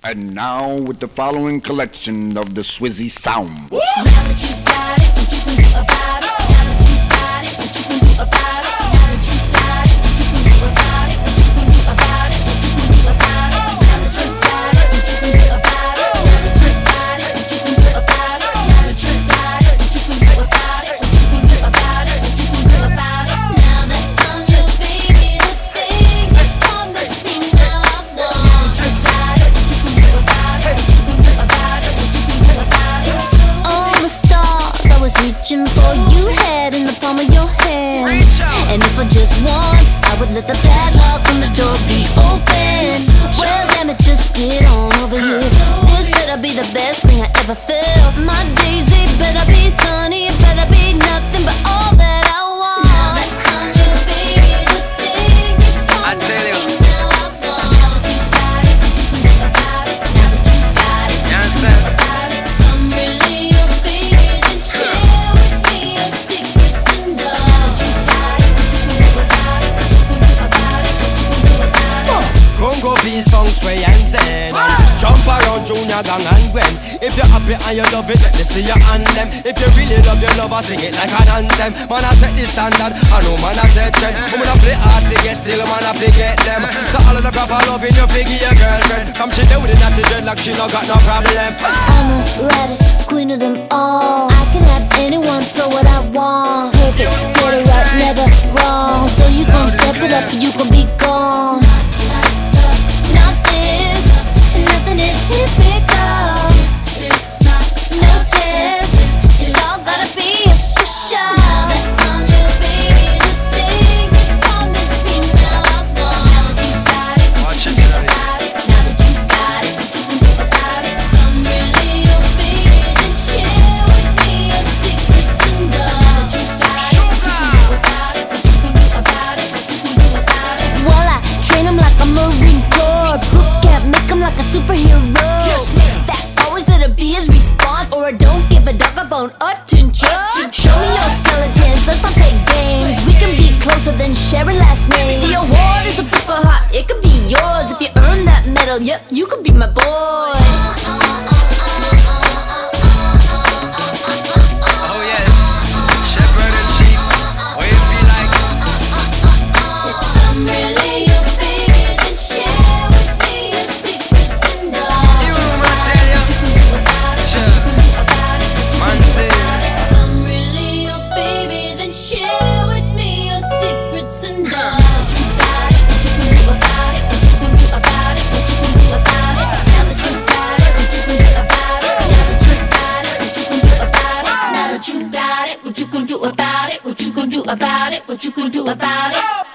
And now with the following collection of the Swizzy sound. Now that you got it, what you can do about it? Now that you got it, what you can do about it? Now that you got it, what you can do about it? What you can do about it? What you can do about it? Now that you got it, what you can do about it? Now that you got it, what you can do about it? Now that you got it, what you can do about it? What you can do about it? What you can do about it? Now that I'm your baby, the things you promised me now I want. Now that you got it, what you can do about it? What you can do about it? What you can do about it? All the stars I was reaching for, you had in the palm of your hand. And if for just once, I would let the padlock on the door be open. Well, damn it, just get on over here. This better be the best thing I ever felt. My days, they better be sunny. It better be nothing but all that I want. Now that I'm your baby, the things you promised me now I want. Now that you got it, what you can do about it? Now that you got it, what you can do about it? I'm really your baby, then share with me your secrets and all. Now that you got it, what you can do about it? What you can do about it? What you can do about it? Congo peace, feng shui and zen. Jump around Junior Gang and Gwen. If you're happy and you love it, let me see your hand them. If you really love your lover, sing it like an anthem. Man, I set the standard, I know man, I set trend. Woman, I play hard to get still, man, I forget them. So all of the crap I love in your figure, your girlfriend. Come she there with it, not the dreadlock, she no got no problem. I'm a raddest queen of them all. I can have anyone, so what I want. Perfect, get it right, never wrong. So you gon' step it up, you gon' be gone. Now this, nothing is typical. No test, it's all gotta be official. Now that I'm your baby, the things you promised me now I want. Now that you got it, what you can do about it? Now that you got it, what you can do about it? I'm really your baby, then share with me your secrets and all. Now that you got it, what you can do about it? What you can do about it? What you can do about it? While I train him like a Marine Corps, boot camp, make him like a superhero. That always better be his response, or I don't give a dog about attention. Show me your skeletons, let's not play games. We can be closer than sharing last names. The award is a paper hot, it could be yours. If you earn that medal, yep, you could be my boy. Oh yes, shepherd and sheep. What you feel like? If I'm really your baby, then share with me your secrets and all. You know what I tell you? What you can do about it? What you can do about it? What you Man can do say, about it? If I'm really your baby, then share with me your secrets and all. Now that you got it, what you can do about it? What you can do about it? What you can do about it? Now that you got it, what you can do about it? Now that you got it, what you can do about it? Now that you got it, what you can do about it? What you can do about it? What you can do about it?